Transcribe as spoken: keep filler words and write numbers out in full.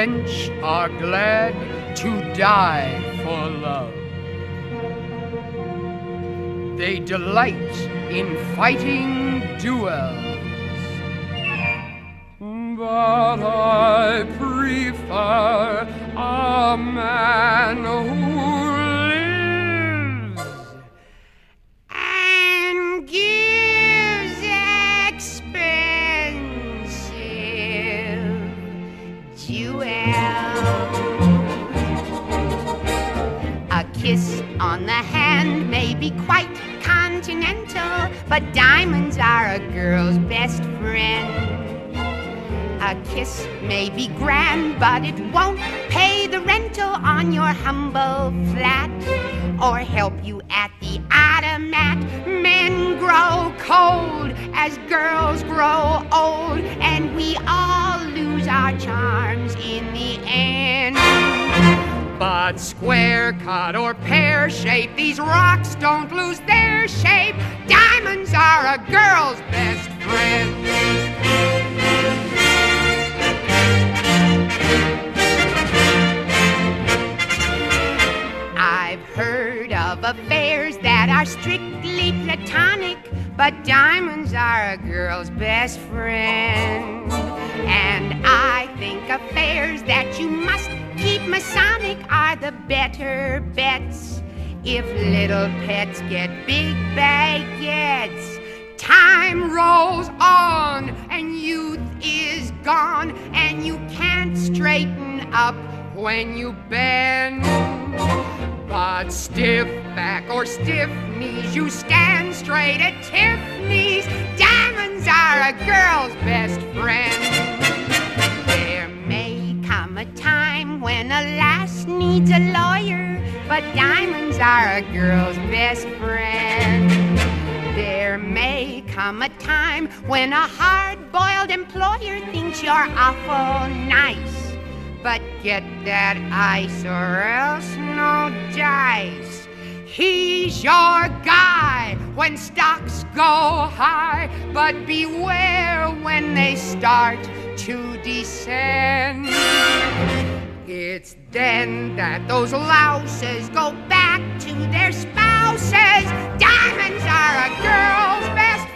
French are glad to die for love. They delight in fighting duels. But I prefer a man who lives and gives expensive jewels. A kiss on the hand may be quite continental, but diamonds are a girl's best friend. A kiss may be grand, but it won't pay the rental on your humble flat or help you at the automat. Men grow cold as girls grow old, and we all lose our charms in the end. But square cut or pear shape, these rocks don't lose their shape. Diamonds are a girl's best friend. I've heard of affairs that are strictly platonic, but diamonds are a girl's best friend. And I think affairs that you must keep Masonic are the better bets. If little pets get big baguettes, time rolls on and youth is gone, and you can't straighten up when you bend. But stiff back or stiff knees, you stand straight at Tiffany's. Diamonds are a girl's best friend. There may come a time when a lass needs a lawyer, but diamonds are a girl's best friend. There may come a time when a hard-boiled employer thinks you're awful nice, but get that ice or else no dice. He's your guy when stocks go high, but beware when they start to descend. It's then that those louses go back to their spouses. Diamonds are a girl's best